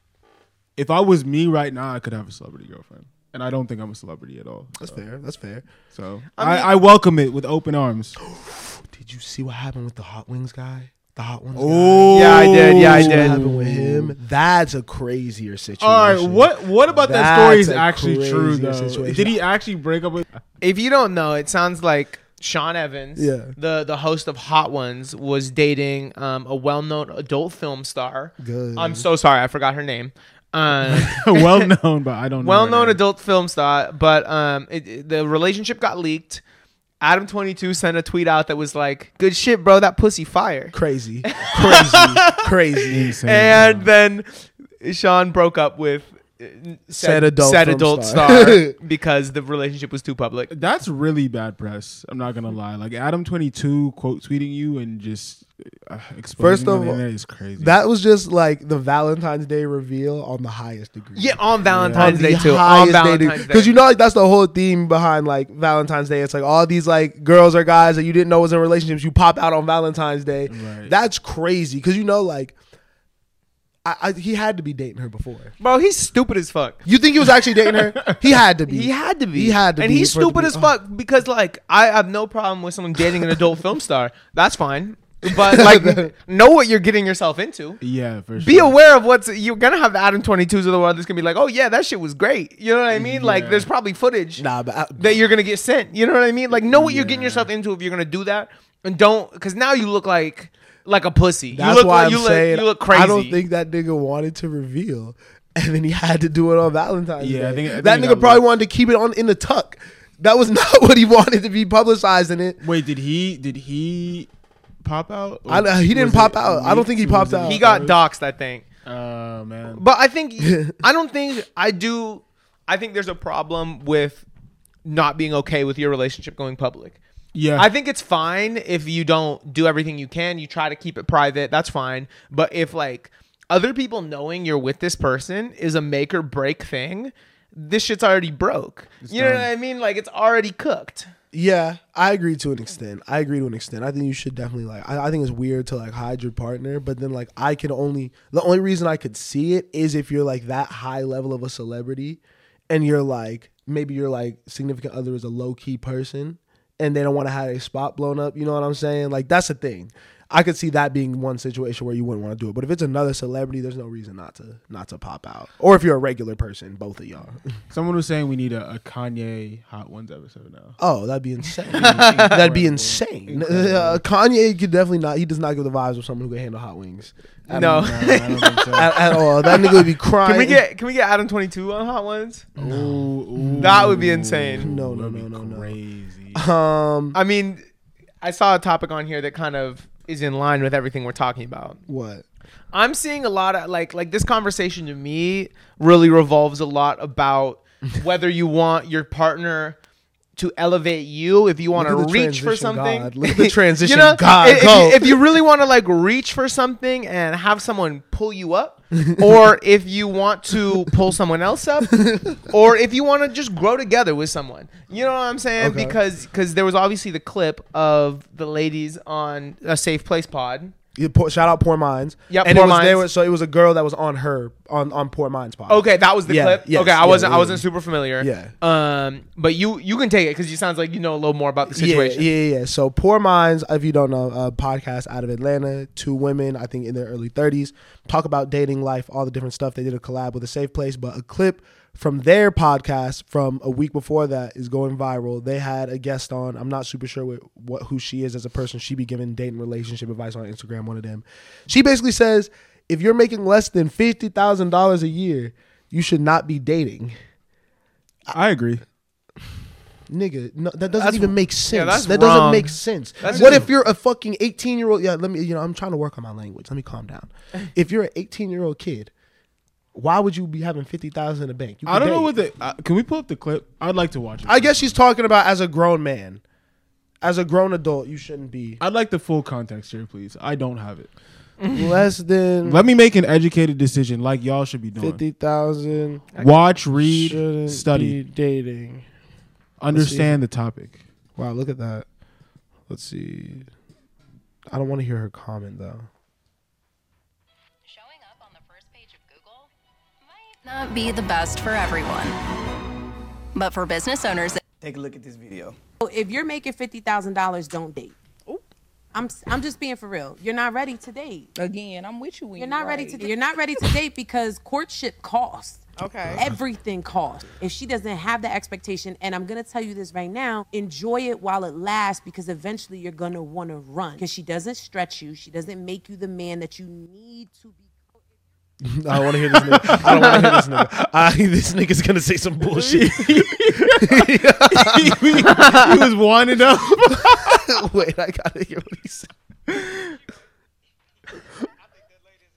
If I was me right now, I could have a celebrity girlfriend, and I don't think I'm a celebrity at all. That's so, fair. That's fair. So I I, mean- I welcome it with open arms. Did you see what happened with the Hot Wings guy? The Hot Wings. Oh, Yeah, I did. Yeah, I guy? What did. happened with him? That's a crazier situation. All right, what what about that That's story is a actually true crazier though? situation. Did he actually break up with? If you don't know, it sounds like Sean Evans, Yeah. the the host of Hot Ones, was dating um, a well known adult film star. Good. I'm so sorry, I forgot her name. Um, well known, but I don't know. well her known name. adult film star, but um, it, it- the relationship got leaked. Adam twenty-two sent a tweet out that was like, "Good shit, bro. That pussy fire." Crazy. Crazy. Crazy. Insane, And bro. then Sean broke up with uh, Said adult said film adult star. star because the relationship was too public. That's really bad press. I'm not gonna lie. Like Adam twenty-two quote tweeting you and just uh, exposing First you on of the all, internet is crazy. That was just like the Valentine's Day reveal on the highest degree. Yeah, on On Valentine's the Day too. On highest day, Valentine's Day. because you know, like that's the whole theme behind like Valentine's Day. It's like all these like girls or guys that you didn't know was in relationships. You pop out on Valentine's Day. Right. That's crazy because you know, like, I, I, he had to be dating her before. Bro, he's stupid as fuck. You think he was actually dating her? He had to be. He had to be. He had to and be he's for it to stupid be- as fuck because, like, I have no problem with someone dating an adult film star. That's fine. But, like, know what you're getting yourself into. yeah, for sure. Be aware of what's... You're going to have Adam twenty-twos of the world that's going to be like, oh, yeah, that shit was great. You know what I mean? Like, Yeah. there's probably footage Nah, but I, that you're going to get sent. You know what I mean? Like, know what you're getting Yeah. yourself into if you're going to do that. And don't... Because now you look like... Like a pussy. that's you look why like, I'm you look, saying you look crazy. I don't think that nigga wanted to reveal, and then he had to do it on Valentine's Yeah, Day. I think- I think that he nigga got probably lucky. wanted to keep it on in the tuck. That was not what he wanted to be publicized in it. Wait, did he did he pop out? Or I, he didn't was pop it out. I don't think he leaked? popped Was it- out. He got doxxed, I think. Oh man. But I think I don't think I do. I think there's a problem with not being okay with your relationship going public. Yeah. I think it's fine if you don't do everything you can. You try to keep it private. That's fine. But if like other people knowing you're with this person is a make or break thing, this shit's already broke. It's you know done. what I mean? Like it's already cooked. Yeah, I agree to an extent. I agree to an extent. I think you should definitely like. I, I think it's weird to like hide your partner, but then like I can only the only reason I could see it is if you're like that high level of a celebrity, and you're like maybe your like significant other is a low key person, and they don't want to have a spot blown up. You know what I'm saying? Like that's the thing. I could see that being one situation where you wouldn't want to do it. But if it's another celebrity, there's no reason not to not to pop out. Or if you're a regular person, both of y'all. Someone was saying we need a, a Kanye Hot Ones episode now. Oh, that'd be insane. That'd be insane. Uh, Kanye could definitely not. He does not give the vibes of someone who can handle hot wings. At, No. No, I don't think so. at, at all. That nigga would be crying. Can we get can we get Adam twenty-two on Hot Ones? Ooh, ooh, That would be insane. No, no, that'd no, be no, no. Crazy. Um, I mean, I saw a topic on here that kind of is in line with everything we're talking about. what? I'm seeing a lot of like like this conversation to me really revolves a lot about whether you want your partner to elevate you, if you want to Look at the reach for transition something. god. Look at the transition you know, god. If, Go. you, if you really want to like reach for something and have someone pull you up, or if you want to pull someone else up, or if you want to just grow together with someone, you know what I'm saying? Okay. Because because there was obviously the clip of the ladies on a Safe Place pod. You pour, shout out Poor Minds. Yep, and Poor it was, they Minds. were, so it was a girl that was on her on on Poor Minds pod. Okay, that was the Yeah, clip. yes, okay, I yeah, wasn't yeah, I wasn't yeah. super familiar. Yeah. Um, but you you can take it because you sounds like you know a little more about the Yeah, situation. yeah, yeah, yeah. So Poor Minds, if you don't know, a podcast out of Atlanta. Two women, I think in their early thirties, talk about dating life, all the different stuff. They did a collab with A Safe Place, but a clip from their podcast from a week before that is going viral. They had a guest on. I'm not super sure what, what who she is as a person. She be giving dating relationship advice on Instagram, one of them. She basically says, if you're making less than fifty thousand dollars a year, you should not be dating. I agree. Nigga, no, that doesn't That's- even make sense. that's that doesn't wrong. make sense. That's what just- if you're a fucking eighteen year old? Yeah, let me. You know, I'm trying to work on my language. Let me calm down. If you're an eighteen year old kid, why would you be having fifty thousand in the bank? You I could don't know date. what the. Uh, can we pull up the clip? I'd like to watch it. I guess she's talking about as a grown man, as a grown adult. You shouldn't be I'd like the full context here, please. I don't have it. less than Let me make an educated decision, like y'all should be doing. fifty thousand. Watch, read, study, dating. understand the topic. Wow, look at that. Let's see. I don't want to hear her comment though. Showing up on the first page of Google might not be the best for everyone. But for business owners, Take a look at this video. If you're making fifty thousand dollars, don't date. I'm I'm just being for real. You're not ready to date. Again, I'm with you. When You're not ready to. You're not ready to date because courtship costs. Okay. Everything costs. If she doesn't have the expectation, and I'm gonna tell you this right now, enjoy it while it lasts because eventually you're gonna want to run. Because she doesn't stretch you. She doesn't make you the man that you need to be. I don't want to hear this nigga. I don't want to hear this nigga. I, this nigga's gonna say some bullshit. he, he was winding up. Wait, I gotta hear what he said.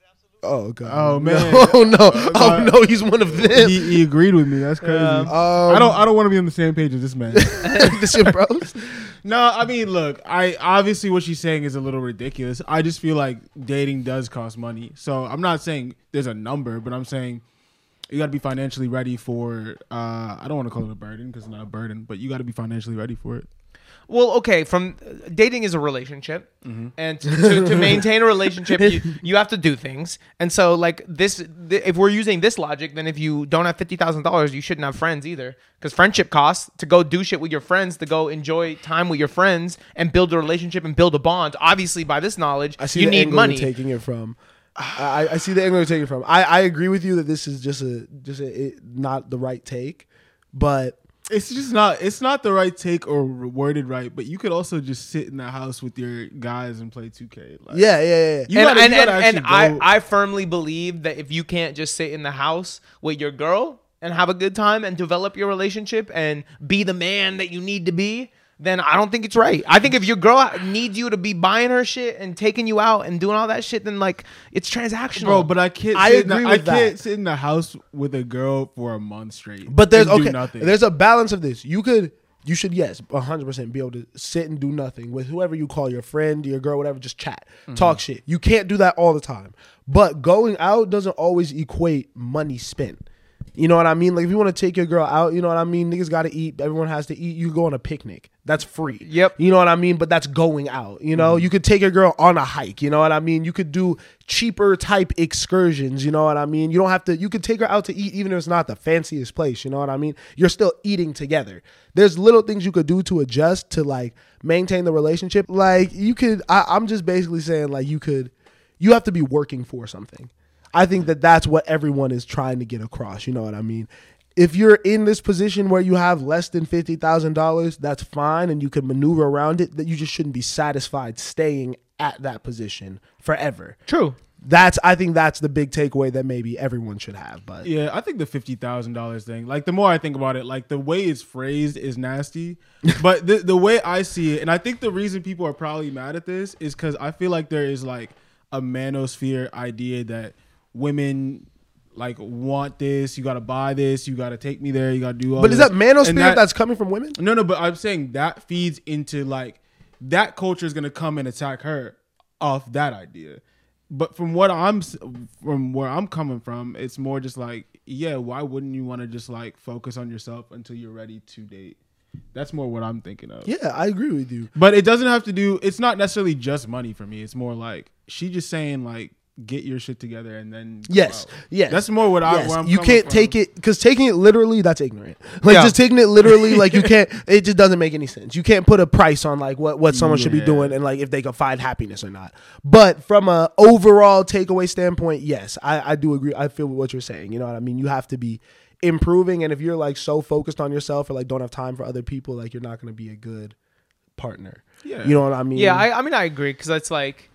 Oh god. Oh man. Oh no. Oh no. He's one of them. he, he agreed with me. That's crazy. Um, I don't. I don't want to be on the same page as this man. this your bros. No, I mean, look. I obviously what she's saying is a little ridiculous. I just feel like dating does cost money. So I'm not saying there's a number, but I'm saying you got to be financially ready for. Uh, I don't want to call it a burden because it's not a burden, but you got to be financially ready for it. Well, okay, from uh, dating is a relationship, mm-hmm. and to, to, to maintain a relationship, you, you have to do things. And so, like this, th- if we're using this logic, then if you don't have fifty thousand dollars, you shouldn't have friends either, because friendship costs to go do shit with your friends, to go enjoy time with your friends, and build a relationship and build a bond. Obviously, by this knowledge, I see you the need angle money. You're taking it from. I, I see the angle you're taking it from. I, I agree with you that this is just a just a, it, not the right take, but. It's just not. It's not the right take or worded right. But you could also just sit in the house with your guys and play two K. Like, Yeah, yeah, yeah. You and gotta- and, you gotta and, and actually I, go- I firmly believe that if you can't just sit in the house with your girl and have a good time and develop your relationship and be the man that you need to be, then I don't think it's right. I think if your girl needs you to be buying her shit and taking you out and doing all that shit, then like it's transactional. Bro, but I can't. I sit in the- agree I with can't that. sit in the house with a girl for a month straight. But there's and do okay. nothing. There's a balance of this. You could, you should, yes, one hundred percent be able to sit and do nothing with whoever you call your friend, your girl, whatever. Just chat, Mm-hmm. talk shit. You can't do that all the time. But going out doesn't always equate money spent. You know what I mean? Like if you want to take your girl out, you know what I mean? Niggas got to eat. Everyone has to eat. You go on a picnic. That's free. Yep. You know what I mean? But that's going out. You know, you could take your girl on a hike. You know what I mean? You could do cheaper type excursions. You know what I mean? You don't have to, you could take her out to eat even if it's not the fanciest place. You know what I mean? You're still eating together. There's little things you could do to adjust to like maintain the relationship. Like you could, I, I'm just basically saying like you could, you have to be working for something. I think that that's what everyone is trying to get across. You know what I mean? If you're in this position where you have less than fifty thousand dollars, that's fine and you can maneuver around it. That you just shouldn't be satisfied staying at that position forever. True. That's I think that's the big takeaway that maybe everyone should have. But Yeah, I think the fifty thousand dollars thing, like the more I think about it, like the way it's phrased is nasty. But the the way I see it, and I think the reason people are probably mad at this is because I feel like there is like a manosphere idea that women like want this, you gotta buy this, you gotta take me there, you gotta do all but this. is that manosphere And that- that's coming from women? No, no, but I'm saying that feeds into like that culture is gonna come and attack her off that idea. But from what I'm s- from where I'm coming from, it's more just like, yeah, why wouldn't you want to just like focus on yourself until you're ready to date? That's more what I'm thinking of. Yeah, I agree with you. But it doesn't have to do. It's not necessarily just money for me. It's more like she just saying like, get your shit together and then go Yes, out. yes. That's more what I. Yes. Where I'm you coming can't from. take it because taking it literally, that's ignorant. Like Yeah. just taking it literally, like you can't. It just doesn't make any sense. You can't put a price on like what what someone should be Yeah. doing and like if they can find happiness or not. But from a overall takeaway standpoint, yes, I, I do agree. I feel what you're saying. You know what I mean? You have to be improving, and if you're like so focused on yourself or like don't have time for other people, like you're not going to be a good partner. Yeah. You know what I mean? Yeah, I, I mean, I agree because it's like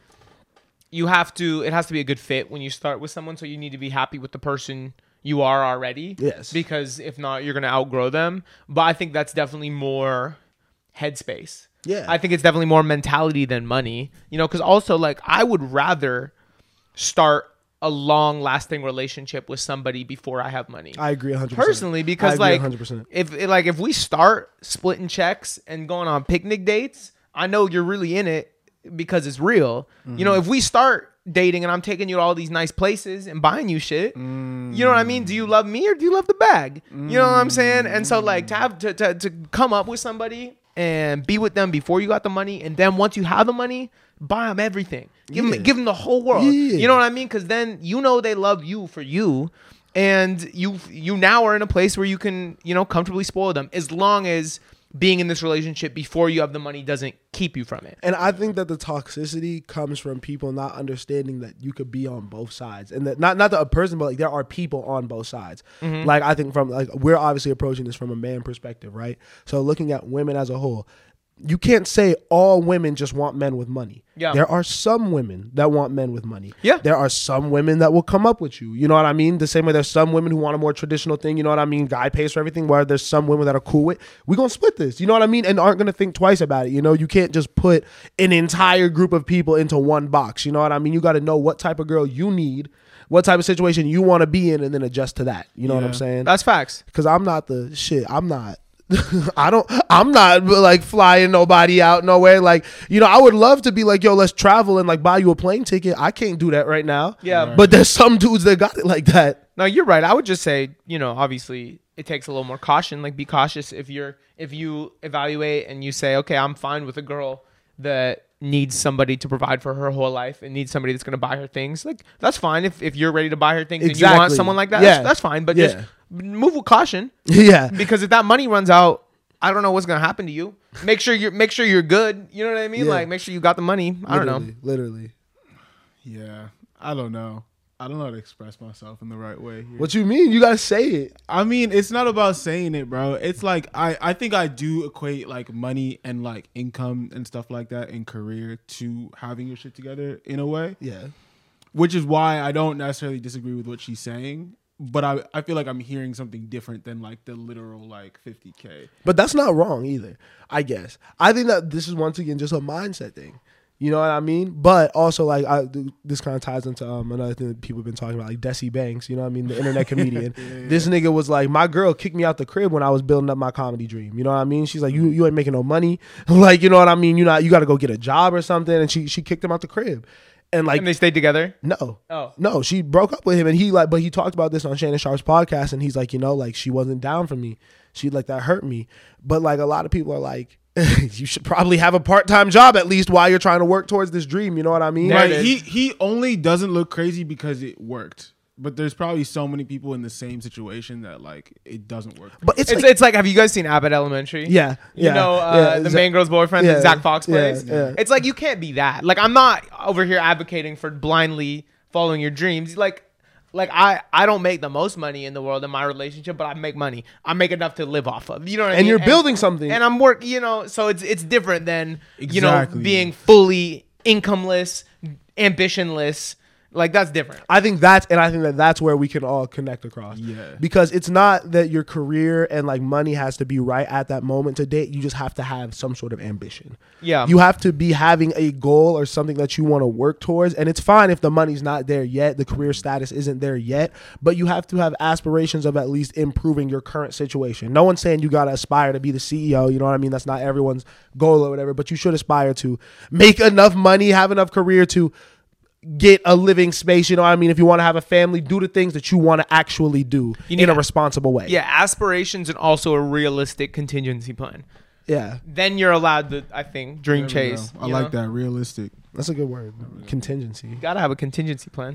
you have to. It has to be a good fit when you start with someone. So you need to be happy with the person you are already. Yes. Because if not, you're gonna outgrow them. But I think that's definitely more headspace. Yeah. I think it's definitely more mentality than money. You know, because also like I would rather start a long lasting relationship with somebody before I have money. I agree one hundred percent. Personally, I because agree like one hundred percent. if like if we start splitting checks and going on picnic dates, I know you're really in it because it's real. You know, if we start dating and I'm taking you to all these nice places and buying you shit, you know what I mean? Do you love me or do you love the bag? You know what I'm saying? And so like to have to, to to come up with somebody and be with them before you got the money, and then once you have the money, buy them everything. Give Yeah. them give them the whole world. Yeah. You know what I mean? Because then you know they love you for you, and you you now are in a place where you can you know comfortably spoil them as long as being in this relationship before you have the money doesn't keep you from it. And I think that the toxicity comes from people not understanding that you could be on both sides, and that not not that a person, but like there are people on both sides. Mm-hmm. Like I think from like we're obviously approaching this from a man perspective, right? So looking at women as a whole, you can't say all women just want men with money. Yeah. There are some women that want men with money. Yeah. There are some women that will come up with you. You know what I mean? The same way there's some women who want a more traditional thing. You know what I mean? Guy pays for everything. Where there's some women that are cool with, we're going to split this. You know what I mean? And aren't going to think twice about it. You know, you can't just put an entire group of people into one box. You know what I mean? You got to know what type of girl you need, what type of situation you want to be in, and then adjust to that. You know what Yeah. I'm saying? That's facts. Because I'm not the shit. I'm not. I don't. I'm not like flying nobody out nowhere. Like, you know, I would love to be like, yo, let's travel and like buy you a plane ticket. I can't do that right now. Yeah. But there's some dudes that got it like that. No, you're right. I would just say, you know, obviously it takes a little more caution. Like, be cautious if you're if you evaluate and you say, okay, I'm fine with a girl that needs somebody to provide for her whole life and needs somebody that's going to buy her things. Like, that's fine if, if you're ready to buy her things and you want Exactly. someone like that. Yeah. That's, that's fine. But Yeah. just move with caution. Yeah. Because if that money runs out, I don't know what's gonna happen to you. Make sure you're make sure you're good. You know what I mean? Yeah. Like, make sure you got the money. I don't know. Literally, Literally. Yeah, I don't know. I don't know how to express myself in the right way here. What you mean? You gotta say it. I mean, it's not about saying it, bro. It's like I, I think I do equate like money and like income and stuff like that in career to having your shit together in a way, Yeah. which is why I don't necessarily disagree with what she's saying. But I, I feel like I'm hearing something different than like the literal like fifty K. But that's not wrong either, I guess. I think that this is once again just a mindset thing. You know what I mean? But also, like, I, this kind of ties into um, another thing that people have been talking about, like Desi Banks, you know what I mean? The internet comedian. yeah, yeah. This nigga was like, my girl kicked me out the crib when I was building up my comedy dream. You know what I mean? She's like, you you ain't making no money. Like, you know what I mean? You not you got to go get a job or something. And she she kicked him out the crib. And like, And they stayed together. no, Oh. no, she broke up with him, and he like, but he talked about this on Shannon Sharp's podcast, and he's like, you know, like she wasn't down for me. She like that hurt me. But like a lot of people are like, you should probably have a part time job at least while you're trying to work towards this dream. You know what I mean? There it Right. is. He he only doesn't look crazy because it worked. But there's probably so many people in the same situation that like it doesn't work. But it's, It's like, it's like, have you guys seen Abbott Elementary? yeah, You yeah, know, uh, yeah, the Za- main girl's boyfriend yeah, that Zach Fox yeah, plays? yeah. It's like, you can't be that. Like, I'm not over here advocating for blindly following your dreams. Like, like I, I don't make the most money in the world in my relationship, but I make money. I make enough to live off of. You know what I And mean? you're building something. And I'm work, you know, so it's it's different than, you know, Exactly. being fully incomeless, ambitionless. Like, that's different. I think that's, and I think that that's where we can all connect across. Yeah. Because it's not that your career and like money has to be right at that moment to date. You just have to have some sort of ambition. Yeah. You have to be having a goal or something that you want to work towards. And it's fine if the money's not there yet, the career status isn't there yet, but you have to have aspirations of at least improving your current situation. No one's saying you got to aspire to be the C E O. You know what I mean? That's not everyone's goal or whatever, but you should aspire to make enough money, have enough career to get a living space. You know what I mean? If you want to have a family, do the things that you want to actually do You in need a a- responsible way. Yeah, aspirations and also a realistic contingency plan. Yeah. Then you're allowed to, I think, dream There we chase. go. I you like know? that. Realistic. That's a good word. Contingency. Gotta have a contingency plan.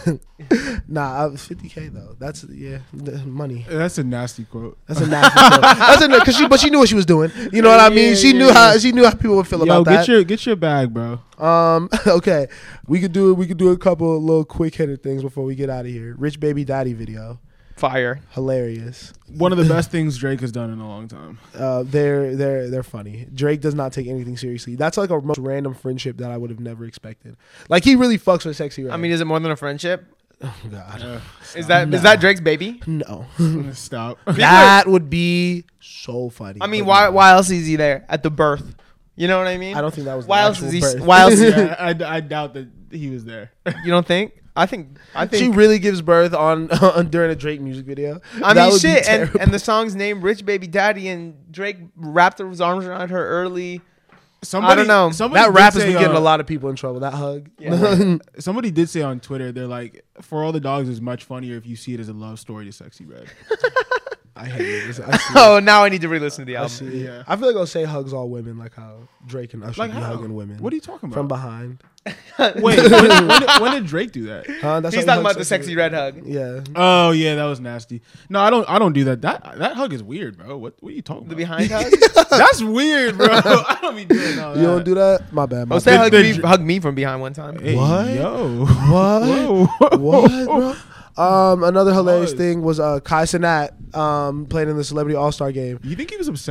Nah, uh, fifty K though. That's, yeah, the money. That's a nasty quote. That's a nasty quote. That's a, cause she, but she knew what she was doing. You know what I mean? Yeah, She yeah, knew yeah. how, she knew how people would feel Yo, about get that. your get your bag, bro. Um, okay. We could do, we could do a couple of little quick hitter things before we get out of here. Rich Baby Daddy video. Fire. Hilarious. One of the best things Drake has done in a long time. Uh, they're they're they're funny. Drake does not take anything seriously. That's like a most random friendship that I would have never expected. Like he really fucks with Sexy Red. I mean, is it more than a friendship? oh God, Uh, Is that is No. that Drake's baby? no. stop. That would be so funny. I mean, but why no. why else is he there at the birth? You know what I mean? I don't think that was. Why the else is actual he? birth. Why else? yeah, I, I doubt that he was there. You don't think? I think. I think. She really gives birth on, on during a Drake music video. I That mean, would be shit, and, terrible. and the song's named "Rich Baby Daddy," and Drake wrapped his arms around her early. Somebody, I don't know. Somebody that did rap has say, been getting uh, a lot of people in trouble. That hug. Yeah. Somebody did say on Twitter, they're like, "For All the Dogs" is much funnier if you see it as a love story to Sexy Red. I hate it. I see it. Oh, now I need to re-listen to the I album. see it. Yeah. I feel like I'll say hugs all women, like how Drake and Usher Like be how? hugging women. What are you talking from about? behind? Wait, when, when, did, when did Drake do that? Huh? That's He's how talking you hug about the sexy red hug. Yeah. Oh yeah, that was nasty. No, I don't. I don't do that. That that hug is weird, bro. What What are you talking The about? behind hug. That's weird, bro. I don't be doing all that. You don't do that? My bad. My Jose bad. hugged the me, dr- hugged me from behind one time. Hey, What? Yo. What? Whoa. What, bro? Um, another hilarious Pause. thing was uh, Kai Cenat um, playing in the Celebrity All Star Game. You think he was upset?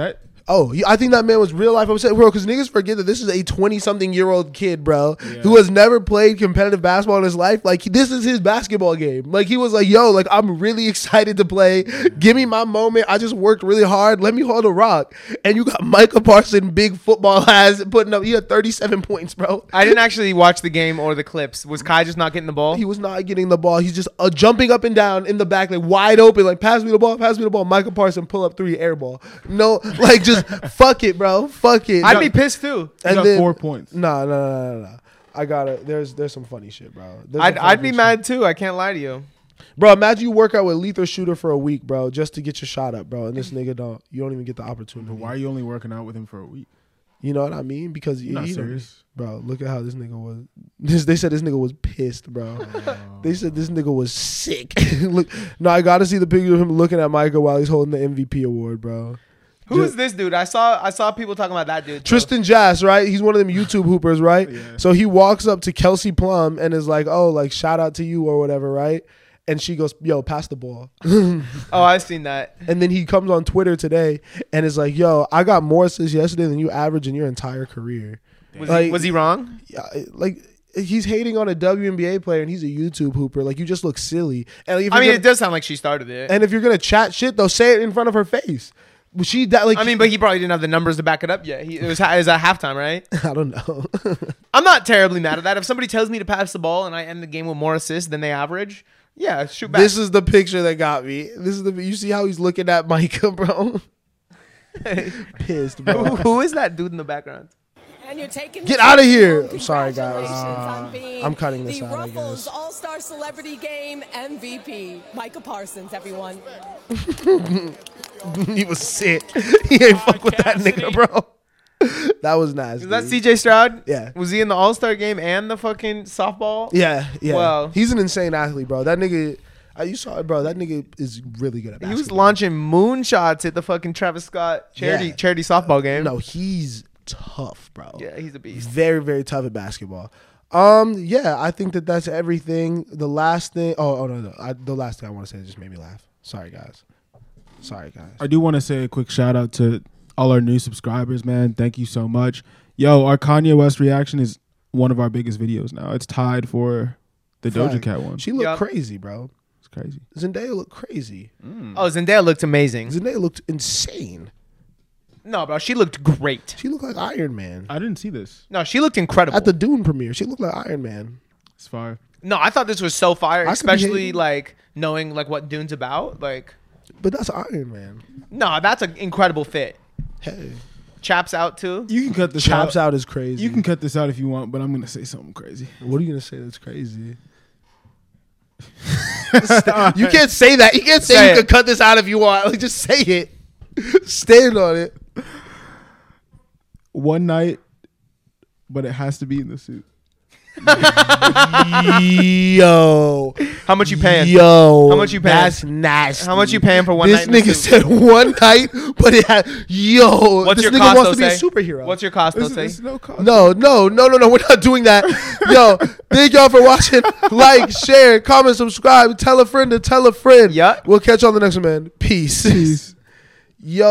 Oh, he, I think that man was real life upset, bro. Because niggas forget that this is a twenty-something-year-old kid, bro, Yeah. who has never played competitive basketball in his life. Like, this is his basketball game. Like, he was like, yo, like, I'm really excited to play. Give me my moment. I just worked really hard. Let me hold a rock. And you got Micah Parsons, big football ass, putting up, he had thirty-seven points, bro. I didn't actually watch the game or the clips. Was Kai just not getting the ball? He was not getting the ball. He's just uh, jumping up and down in the back, like, wide open. Like, pass me the ball, pass me the ball. Micah Parsons, pull up three, air ball. No, like, just fuck it, bro. Fuck it. I'd No. be pissed too. He got four points. No, no, no, no, no. I got it. There's there's some funny shit, bro. There's I'd, some funny I'd be shit. mad too. I can't lie to you. Bro, imagine you work out with Lethal Shooter for a week, bro, just to get your shot up, bro. And this nigga don't. You don't even get the opportunity. But why are you only working out with him for a week? You know what I mean? Because You're not you know, serious. bro. Look at how this nigga was. This they said this nigga was pissed, bro. They said this nigga was sick. Look, no, I gotta see the picture of him looking at Micah while he's holding the M V P award, bro. Who Ju- is this dude? I saw I saw people talking about that dude. too. Tristan Jass, right? He's one of them YouTube hoopers, right? Yeah. So he walks up to Kelsey Plum and is like, "Oh, like shout out to you or whatever," right? And she goes, "Yo, pass the ball." Oh, I've seen that. And then he comes on Twitter today and is like, "Yo, I got more assists yesterday than you average in your entire career." Was, Like- he, was he wrong? Yeah, like he's hating on a W N B A player and he's a YouTube hooper. Like, you just look silly. And like, if I you're mean, gonna, it does sound like she started it. and if you're gonna chat shit, though, say it in front of her face. She that like I mean, but he probably didn't have the numbers to back it up yet. He, it was ha- it was at halftime, right? I don't know. I'm not terribly mad at that. If somebody tells me to pass the ball and I end the game with more assists than they average, yeah, shoot back. This is the picture that got me. This is the you see how he's looking at Micah, bro. Pissed, who, bro. who is that dude in the background? And you're taking Get the outta trophy here. home. I'm sorry, guys. Congratulations Uh, on being I'm cutting this the out, I Ruffles guess. All-Star Celebrity Game M V P, Micah Parsons, everyone. He was sick. He ain't fuck with that nigga, bro. That was nasty. Is that C J Stroud? Yeah. Was he in the All Star game and the fucking softball? Yeah, yeah. Wow. He's an insane athlete, bro. That nigga, uh, you saw it, bro. That nigga is really good at He basketball. was launching moonshots at the fucking Travis Scott charity Yeah. charity softball game. No, he's tough, bro. Yeah, he's a beast. Very, very tough at basketball. Um, yeah, I think that that's everything. The last thing, oh, oh no, no. I, the last thing I want to say just made me laugh. Sorry, guys. Sorry, guys. I do want to say a quick shout out to all our new subscribers, man. Thank you so much. Yo, our Kanye West reaction is one of our biggest videos now. It's tied for the Doja Fact. Cat one. She looked Yup. crazy, bro. It's crazy. Zendaya looked crazy. Oh, Zendaya looked amazing. Zendaya looked insane. No, bro, she looked great. She looked like Iron Man. I didn't see this. No, she looked incredible. At the Dune premiere, she looked like Iron Man. It's fire. no, I thought this was so fire, I could be especially hating. like knowing like what Dune's about. Like, But that's Iron Man. no, that's an incredible fit. Hey. Chaps out too. You can cut this Chops out. out is crazy. You can cut this out if you want, but I'm gonna say something crazy. What are you gonna say that's crazy? You can't say that. You can't say, Say you it. can cut this out if you want. Like, just say it. Stand on it. One night, but it has to be in the suit. Yo. How much you paying? Yo. How much you paying? That's nasty. How much you paying for one this night? in the nigga suit? said one night, but it had yo. What's this your nigga cost? wants to be a Jose? superhero. What's your cost? This, Let's say. this is no cost. No, no, no, no, no. We're not doing that. Yo, thank y'all for watching. Like, share, comment, subscribe. Tell a friend to tell a friend. Yeah. We'll catch you on the next one, man. Peace. Peace. Yo.